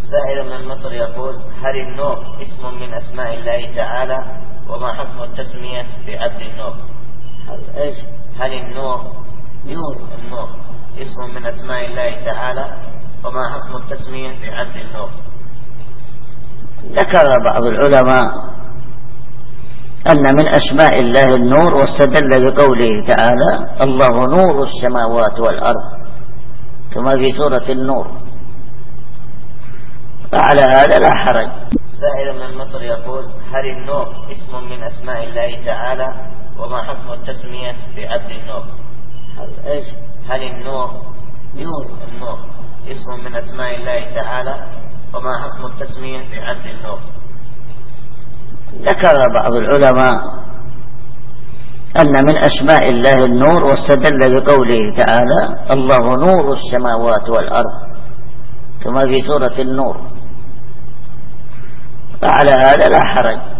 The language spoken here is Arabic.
سائل من مصر يقول: هل النور اسم من أسماء الله تعالى؟ وما حكم التسمية بعبد النور؟ هل النور اسم من أسماء الله تعالى؟ وما حكم التسمية بعبد النور؟ ذكر بعض العلماء أن من أسماء الله النور، واستدل بقوله تعالى: الله نور السماوات والأرض، كما في سورة النور، فعلى هذا لا حرج. سائل من مصر يقول: هل النور اسم من أسماء الله تعالى؟ وما حكم التسمية بعبد النور؟ هل النور اسم من أسماء الله تعالى؟ وما حكم التسمية بعبد النور؟ ذكر بعض العلماء أن من أسماء الله النور، واستدل بقوله تعالى: الله نور السماوات والأرض، كما في سورة النور، فعلى هذا لا حرج.